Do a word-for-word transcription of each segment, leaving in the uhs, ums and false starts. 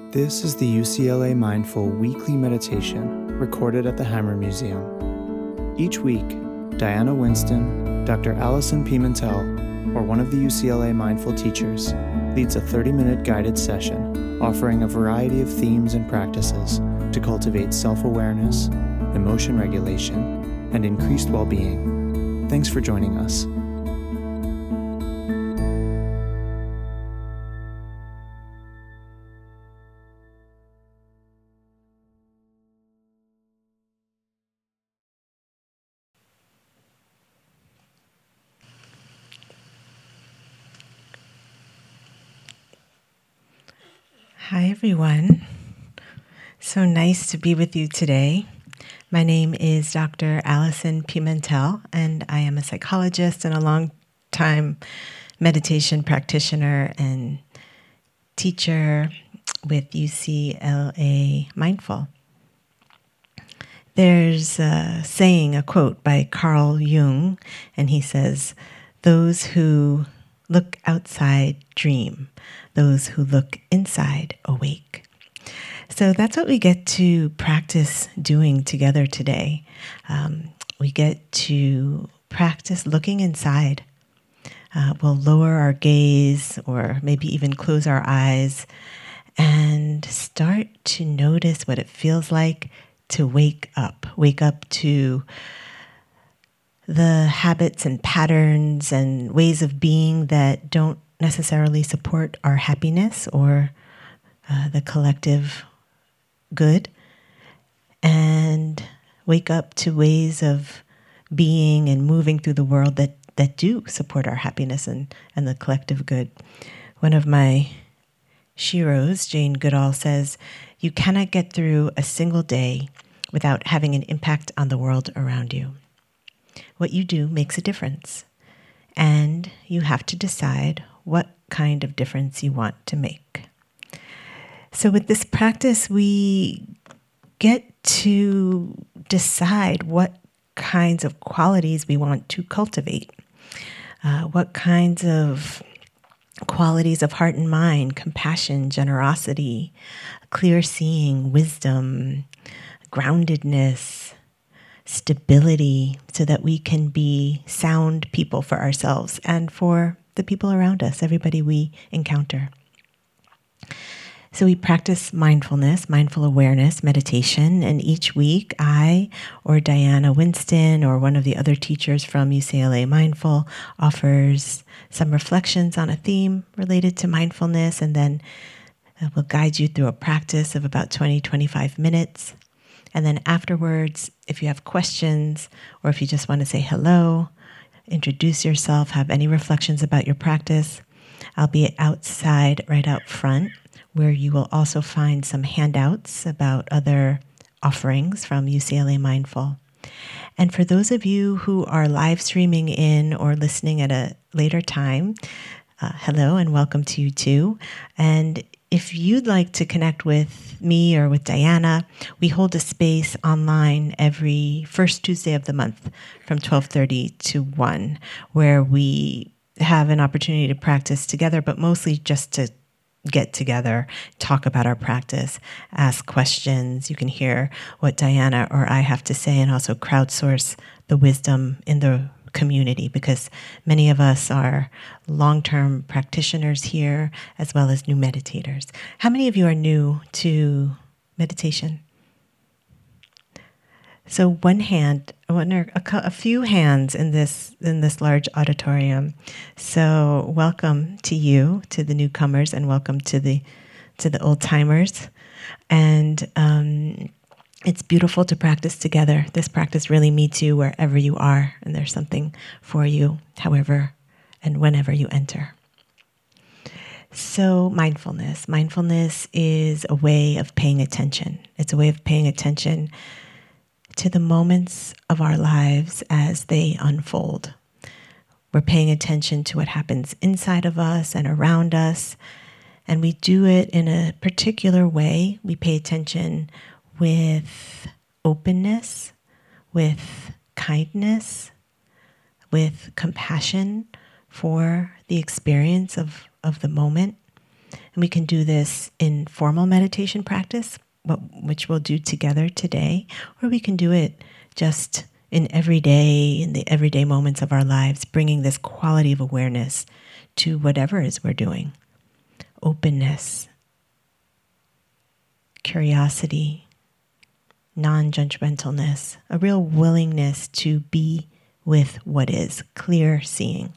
This is the U C L A Mindful Weekly Meditation recorded at the Hammer Museum. Each week, Diana Winston, Doctor Allison Pimentel, or one of the U C L A Mindful teachers leads a thirty-minute guided session offering a variety of themes and practices to cultivate self-awareness, emotion regulation, and increased well-being. Thanks for joining us. Hi, everyone. So nice to be with you today. My name is Doctor Allison Pimentel, and I am a psychologist and a long-time meditation practitioner and teacher with U C L A Mindful. There's a saying, a quote by Carl Jung, and he says, "Those who look outside dream. Those who look inside awake." So that's what we get to practice doing together today. Um, we get to practice looking inside. Uh, we'll lower our gaze or maybe even close our eyes and start to notice what it feels like to wake up. Wake up to the habits and patterns and ways of being that don't necessarily support our happiness or uh, the collective good, and wake up to ways of being and moving through the world that, that do support our happiness and, and the collective good. One of my sheroes, Jane Goodall, says, "You cannot get through a single day without having an impact on the world around you. What you do makes a difference, and you have to decide what kind of difference you want to make." So with this practice, we get to decide what kinds of qualities we want to cultivate, uh, what kinds of qualities of heart and mind, compassion, generosity, clear seeing, wisdom, groundedness, stability, so that we can be sound people for ourselves and for the people around us, everybody we encounter. So we practice mindfulness, mindful awareness, meditation, and each week I or Diana Winston or one of the other teachers from U C L A Mindful offers some reflections on a theme related to mindfulness, and then we'll guide you through a practice of about twenty, twenty-five minutes. And then afterwards, if you have questions or if you just want to say hello, introduce yourself, have any reflections about your practice, I'll be outside right out front, where you will also find some handouts about other offerings from U C L A Mindful. And for those of you who are live streaming in or listening at a later time, uh, hello and welcome to you too. And if you'd like to connect with me or with Diana, we hold a space online every first Tuesday of the month from twelve thirty to one, where we have an opportunity to practice together, but mostly just to get together, talk about our practice, ask questions. You can hear what Diana or I have to say and also crowdsource the wisdom in the community, because many of us are long-term practitioners here as well as new meditators. How many of you are new to meditation? So one hand, one or a, a few hands in this in this large auditorium. So welcome to you, to the newcomers, and welcome to the to the old timers. And um, it's beautiful to practice together. This practice really meets you wherever you are, and there's something for you, however and whenever you enter. So mindfulness, mindfulness is a way of paying attention. It's a way of paying attention to the moments of our lives as they unfold. We're paying attention to what happens inside of us and around us, and we do it in a particular way. We pay attention with openness, with kindness, with compassion for the experience of, of the moment. And we can do this in formal meditation practice, which we'll do together today, or we can do it just in everyday, in the everyday moments of our lives, bringing this quality of awareness to whatever it is we're doing. Openness, curiosity, non-judgmentalness, a real willingness to be with what is, clear seeing.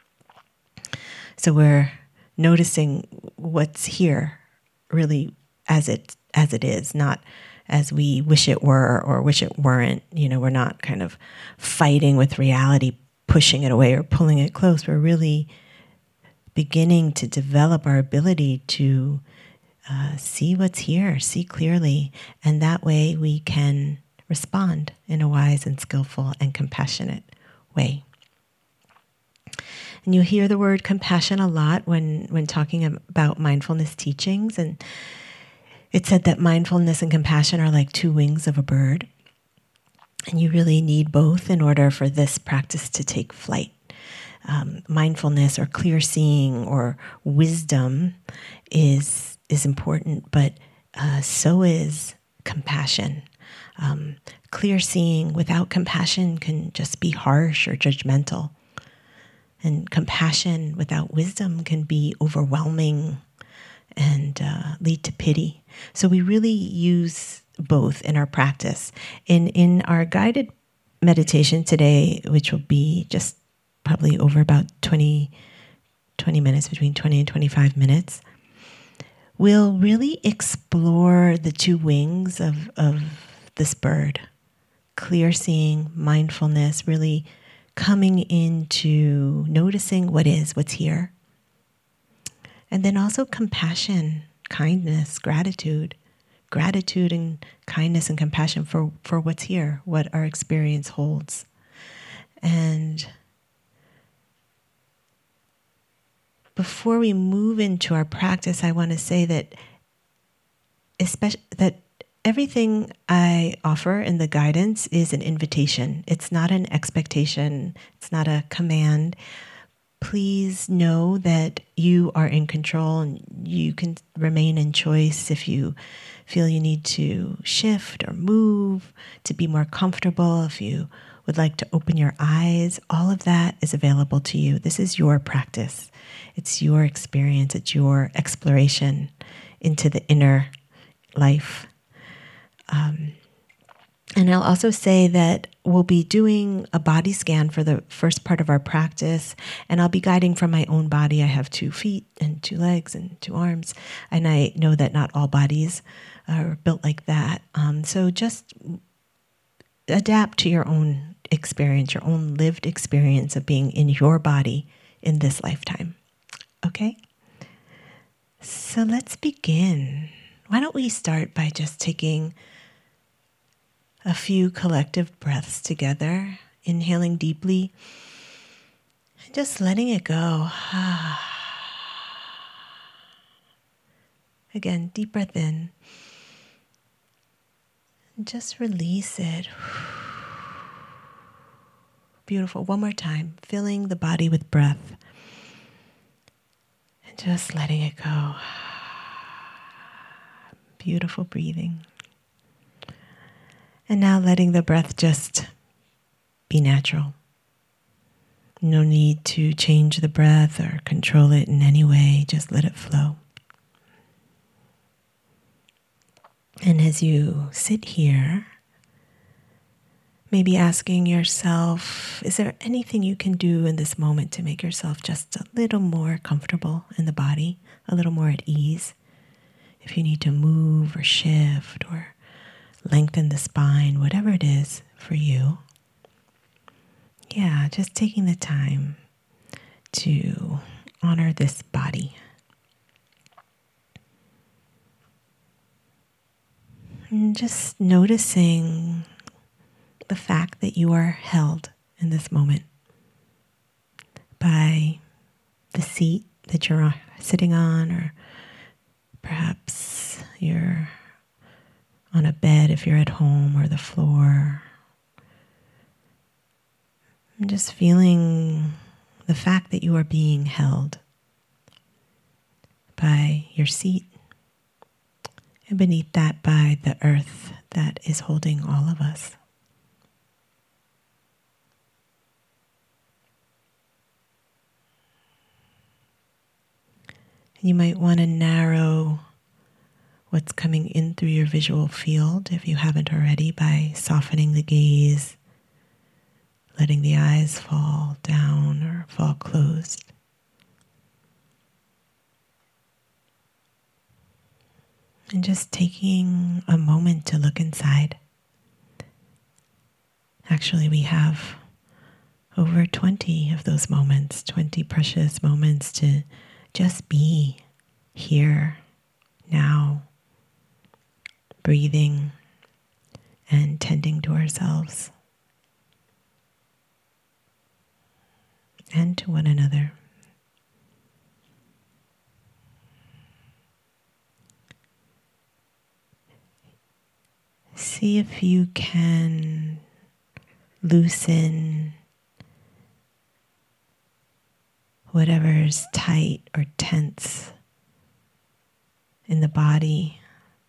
So we're noticing what's here really as it as it is, not as we wish it were or wish it weren't. You know, we're not kind of fighting with reality, pushing it away or pulling it close. We're really beginning to develop our ability to uh, see what's here, see clearly, and that way we can respond in a wise and skillful and compassionate way. And you hear the word compassion a lot when, when talking about mindfulness teachings, and it's said that mindfulness and compassion are like two wings of a bird, and you really need both in order for this practice to take flight. Um, mindfulness or clear seeing or wisdom is is important, but uh, so is compassion. Um, clear seeing without compassion can just be harsh or judgmental. And compassion without wisdom can be overwhelming and uh, lead to pity. So we really use both in our practice. In, in our guided meditation today, which will be just probably over about twenty, twenty minutes, between twenty and twenty-five minutes, we'll really explore the two wings of, of this bird. Clear seeing, mindfulness, really coming into noticing what is, what's here. And then also compassion, kindness, gratitude. Gratitude and kindness and compassion for, for what's here, what our experience holds. And before we move into our practice, I want to say that especially that everything I offer in the guidance is an invitation. It's not an expectation. It's not a command. Please know that you are in control and you can remain in choice if you feel you need to shift or move to be more comfortable. If you would like to open your eyes, all of that is available to you. This is your practice. It's your experience. It's your exploration into the inner life. Um, and I'll also say that we'll be doing a body scan for the first part of our practice, and I'll be guiding from my own body. I have two feet and two legs and two arms, and I know that not all bodies are built like that. Um, so just adapt to your own experience, your own lived experience of being in your body in this lifetime. Okay? So let's begin. Why don't we start by just taking a few collective breaths together, inhaling deeply, and just letting it go. Again, deep breath in. And just release it. Beautiful. One more time, filling the body with breath. And just letting it go. Beautiful breathing. And now letting the breath just be natural. No need to change the breath or control it in any way. Just let it flow. And as you sit here, maybe asking yourself, is there anything you can do in this moment to make yourself just a little more comfortable in the body, a little more at ease? If you need to move or shift or lengthen the spine, whatever it is for you. Yeah, just taking the time to honor this body. And just noticing the fact that you are held in this moment by the seat that you're sitting on, or perhaps you're on a bed if you're at home, or the floor. I'm just feeling the fact that you are being held by your seat, and beneath that by the earth that is holding all of us. You might want to narrow what's coming in through your visual field, if you haven't already, by softening the gaze, letting the eyes fall down or fall closed. And just taking a moment to look inside. Actually, we have over twenty of those moments, twenty precious moments to just be here, now, breathing and tending to ourselves and to one another. See if you can loosen whatever's tight or tense in the body,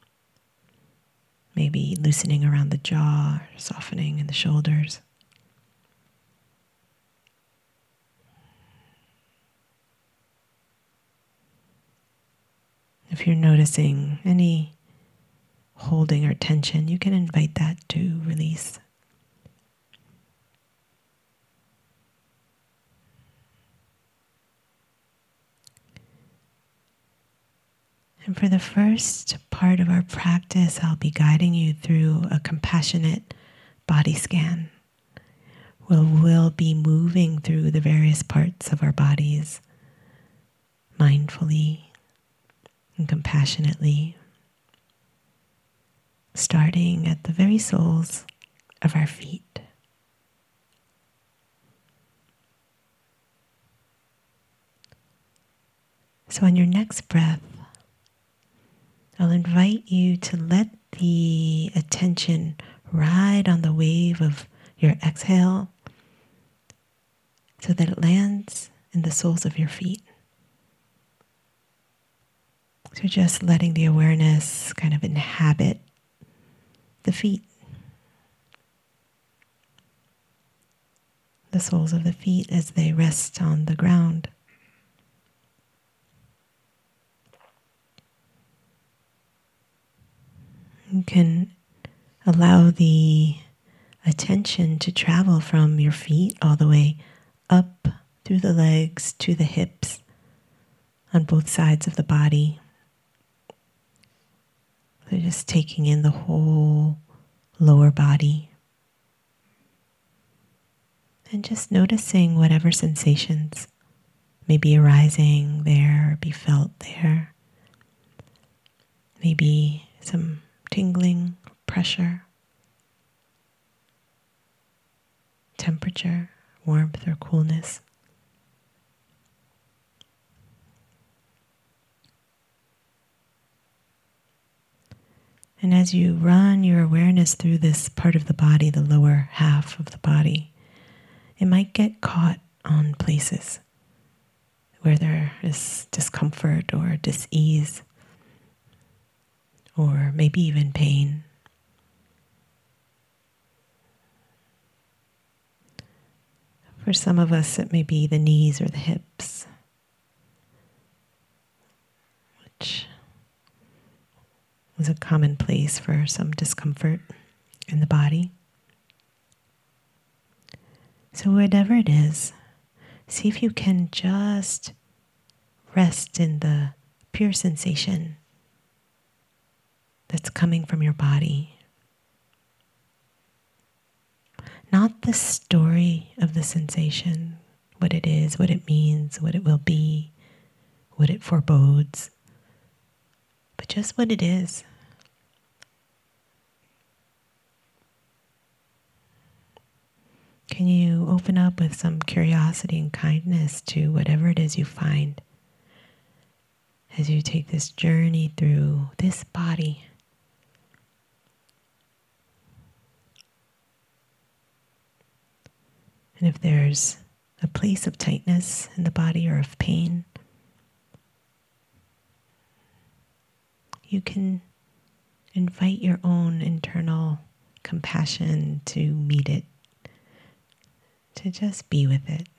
maybe loosening around the jaw, or softening in the shoulders. If you're noticing any holding or tension, you can invite that to release. And for the first part of our practice, I'll be guiding you through a compassionate body scan. We'll, we'll be moving through the various parts of our bodies mindfully and compassionately, starting at the very soles of our feet. So on your next breath, I'll invite you to let the attention ride on the wave of your exhale so that it lands in the soles of your feet. So just letting the awareness kind of inhabit the feet, the soles of the feet as they rest on the ground. You can allow the attention to travel from your feet all the way up through the legs to the hips on both sides of the body. So just taking in the whole lower body and just noticing whatever sensations may be arising there or be felt there. Maybe some tingling, pressure, temperature, warmth or coolness. And as you run your awareness through this part of the body, the lower half of the body, it might get caught on places where there is discomfort or dis-ease, or maybe even pain. For some of us, it may be the knees or the hips, which is a common place for some discomfort in the body. So whatever it is, see if you can just rest in the pure sensation that's coming from your body. Not the story of the sensation, what it is, what it means, what it will be, what it forebodes, but just what it is. Can you open up with some curiosity and kindness to whatever it is you find as you take this journey through this body? And if there's a place of tightness in the body or of pain, you can invite your own internal compassion to meet it, to just be with it.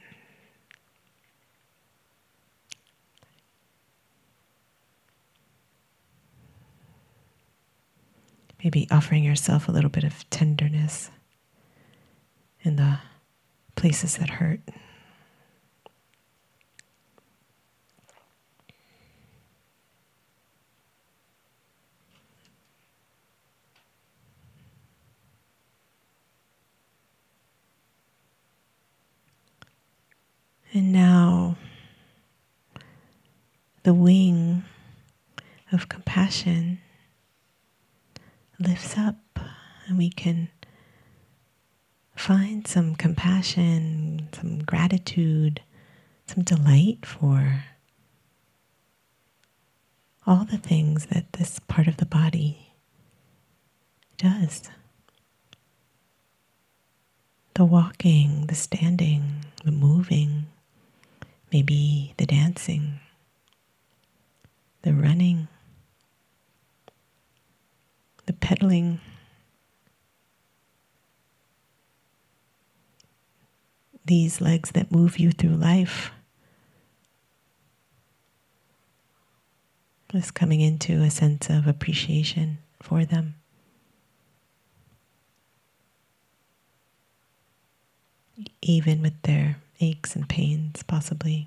Maybe offering yourself a little bit of tenderness in the places that hurt. And now the wing of compassion lifts up, and we can find some compassion, some gratitude, some delight for all the things that this part of the body does. The walking, the standing, the moving, maybe the dancing, the running, the pedaling, these legs that move you through life. Just coming into a sense of appreciation for them. Even with their aches and pains, possibly.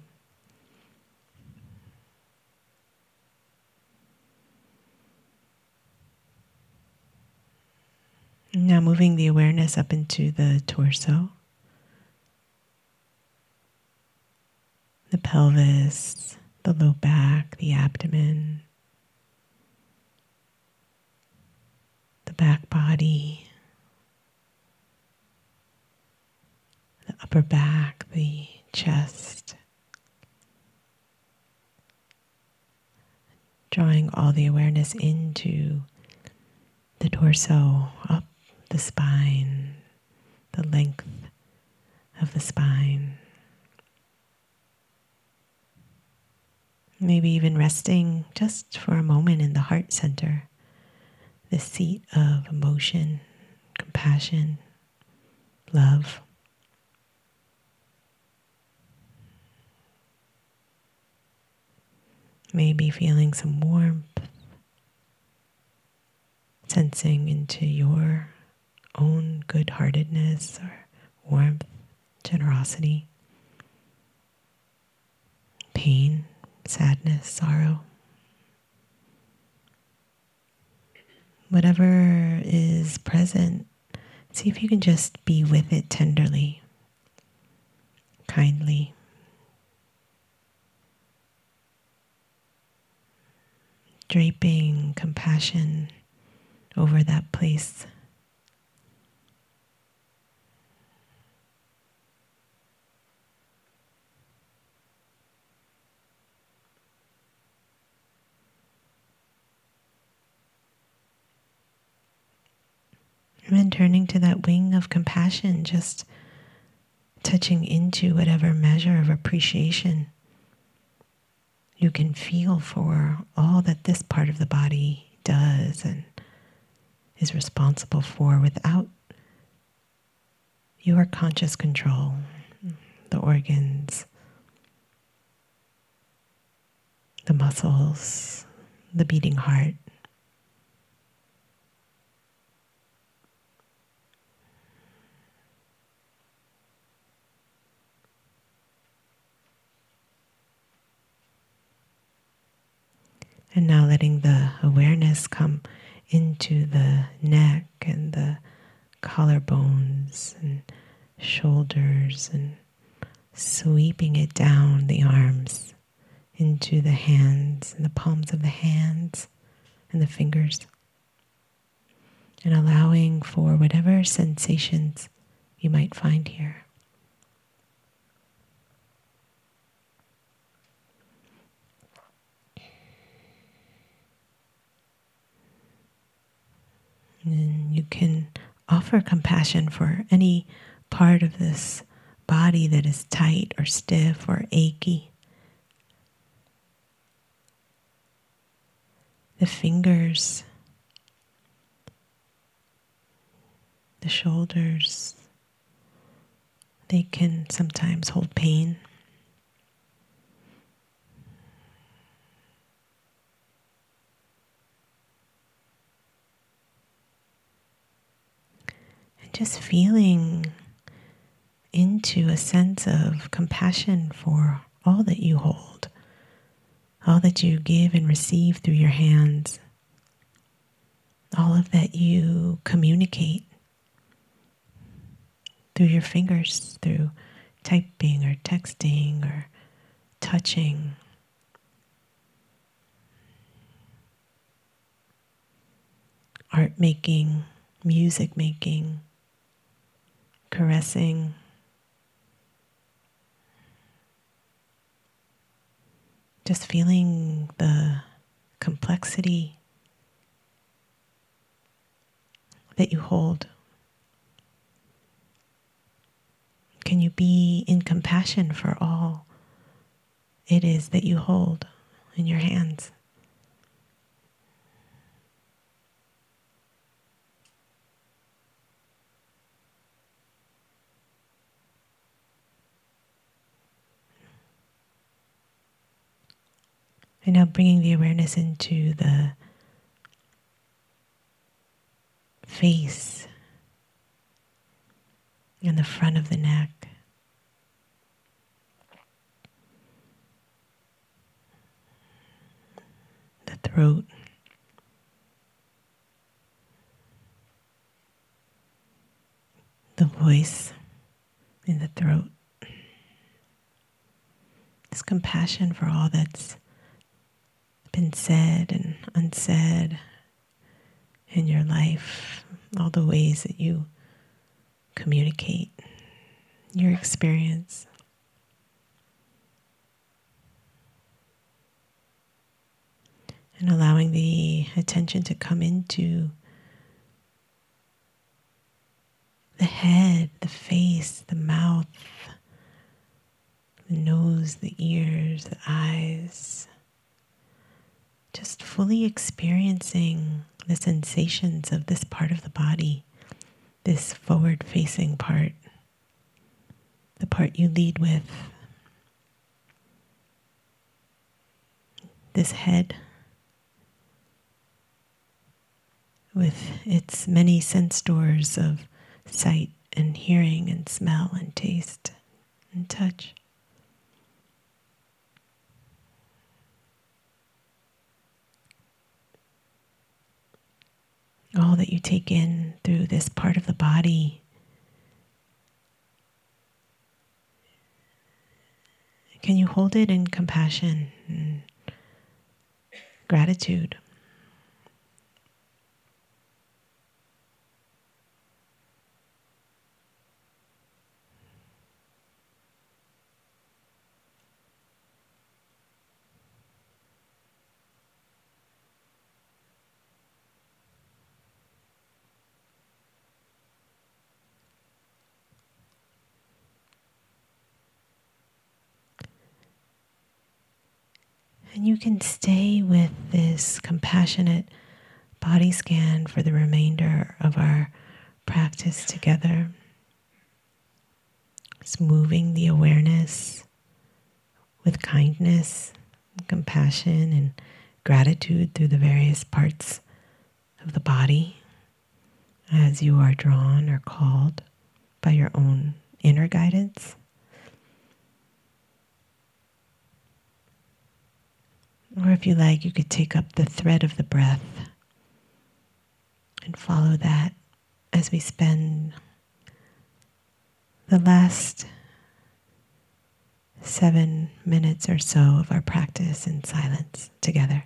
Now moving the awareness up into the torso, the pelvis, the low back, the abdomen, the back body, the upper back, the chest. Drawing all the awareness into the torso, up the spine, the length of the spine. Maybe even resting just for a moment in the heart center, the seat of emotion, compassion, love. Maybe feeling some warmth, sensing into your own good-heartedness or warmth, generosity, pain, sadness, sorrow. Whatever is present, see if you can just be with it tenderly, kindly. Draping compassion over that place. And then turning to that wing of compassion, just touching into whatever measure of appreciation you can feel for all that this part of the body does and is responsible for without your conscious control. The organs, the muscles, the beating heart. And now letting the awareness come into the neck and the collarbones and shoulders, and sweeping it down the arms into the hands and the palms of the hands and the fingers. And allowing for whatever sensations you might find here. And you can offer compassion for any part of this body that is tight or stiff or achy, the fingers, the shoulders. They can sometimes hold pain. And just feeling into a sense of compassion for all that you hold, all that you give and receive through your hands, all of that you communicate through your fingers, through typing or texting or touching. Art making, music making, caressing. Just feeling the complexity that you hold. Can you be in compassion for all it is that you hold in your hands? And now bringing the awareness into the face and the front of the neck. The throat. The voice in the throat. This compassion for all that's been said and unsaid in your life, all the ways that you communicate your experience. And allowing the attention to come into the head, the face, the mouth, the nose, the ears, the eyes. Just fully experiencing the sensations of this part of the body, this forward-facing part, the part you lead with, this head with its many sense doors of sight and hearing and smell and taste and touch. All that you take in through this part of the body, can you hold it in compassion and gratitude? And you can stay with this compassionate body scan for the remainder of our practice together. Just moving the awareness with kindness, and compassion, and gratitude through the various parts of the body as you are drawn or called by your own inner guidance. Or if you like, you could take up the thread of the breath and follow that as we spend the last seven minutes or so of our practice in silence together.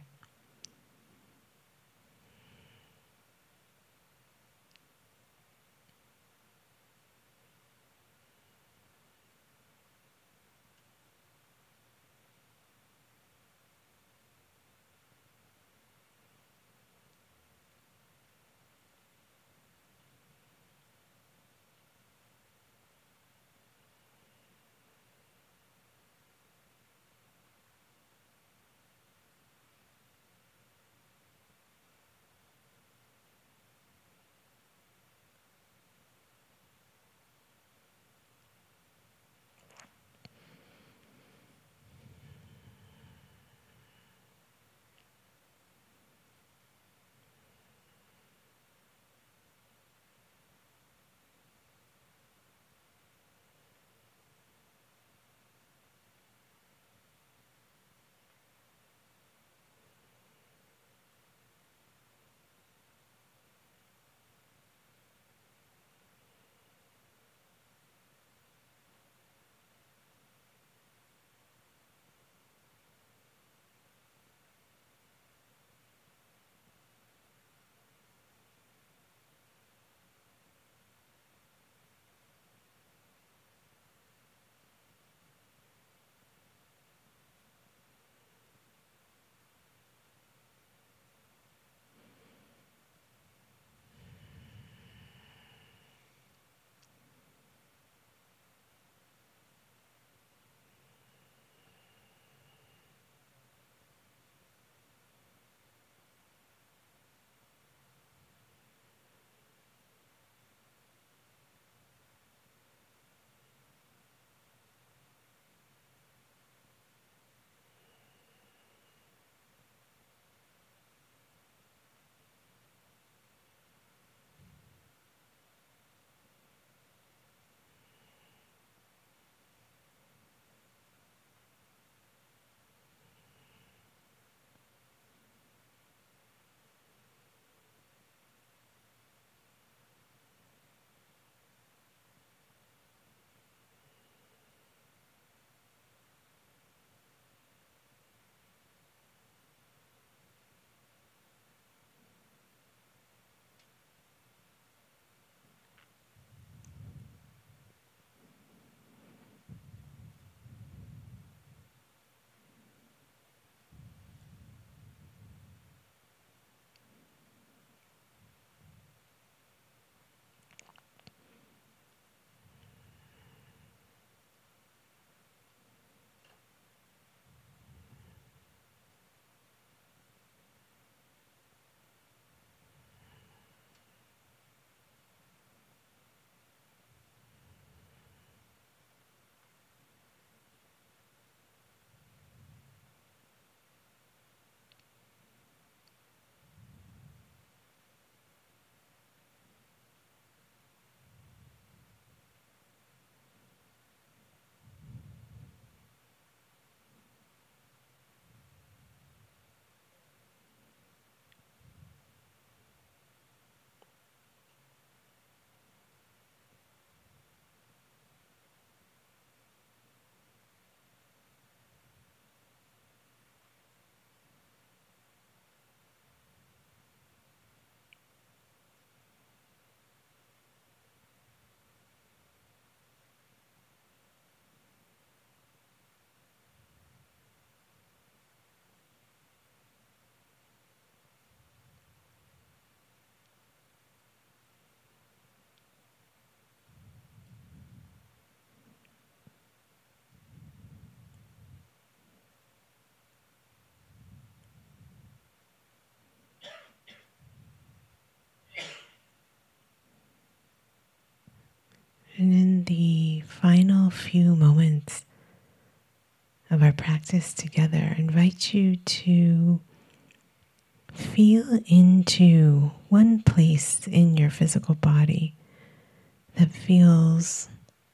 And in the final few moments of our practice together, I invite you to feel into one place in your physical body that feels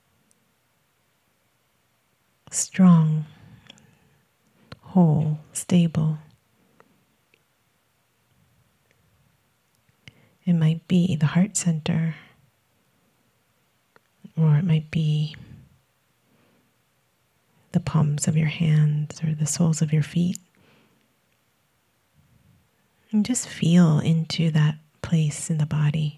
strong, whole, stable. It might be the heart center, or it might be the palms of your hands or the soles of your feet. And just feel into that place in the body.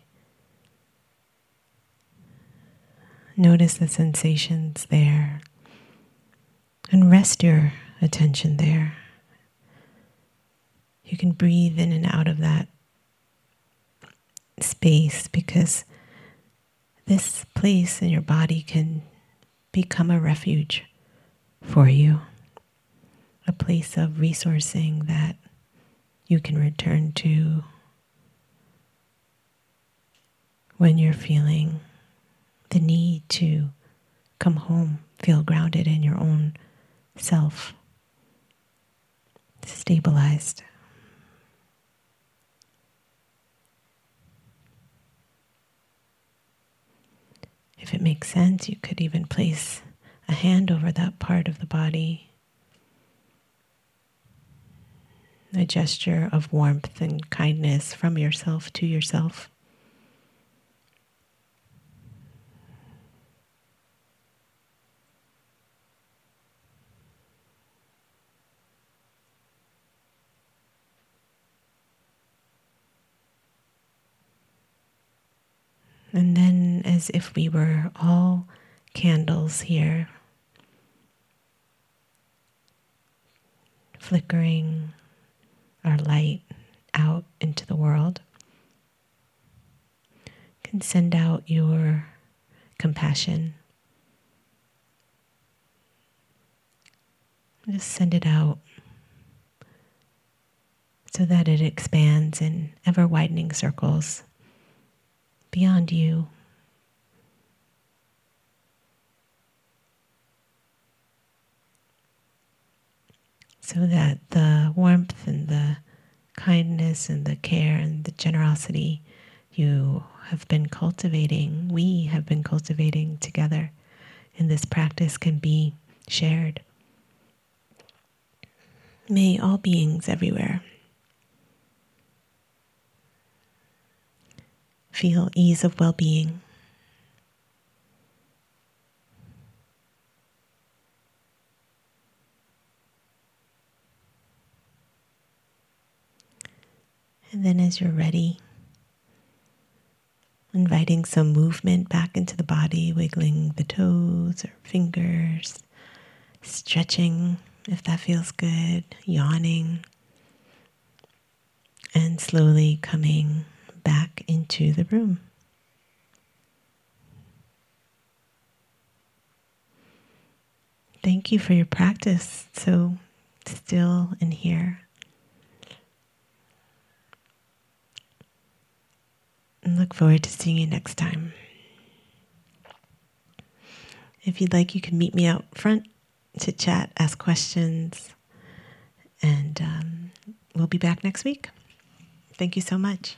Notice the sensations there and rest your attention there. You can breathe in and out of that space because this place in your body can become a refuge for you, a place of resourcing that you can return to when you're feeling the need to come home, feel grounded in your own self, stabilized. If it makes sense, you could even place a hand over that part of the body, a gesture of warmth and kindness from yourself to yourself. And then, as if we were all candles here, flickering our light out into the world, you can send out your compassion. Just send it out so that it expands in ever-widening circles beyond you. So that the warmth and the kindness and the care and the generosity you have been cultivating, we have been cultivating together in this practice can be shared. May all beings everywhere feel ease of well-being. And then as you're ready, inviting some movement back into the body, wiggling the toes or fingers, stretching if that feels good, yawning, and slowly coming back into the room. Thank you for your practice, so still and here. And look forward to seeing you next time. If you'd like, you can meet me out front to chat, ask questions, and um, we'll be back next week. Thank you so much.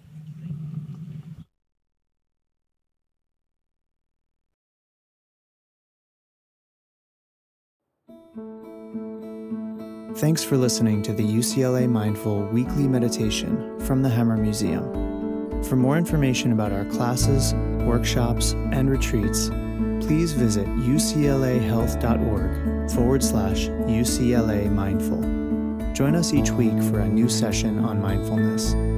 Thanks for listening to the U C L A Mindful Weekly Meditation from the Hammer Museum. For more information about our classes, workshops, and retreats, please visit uclahealth.org forward slash UCLA Mindful. Join us each week for a new session on mindfulness.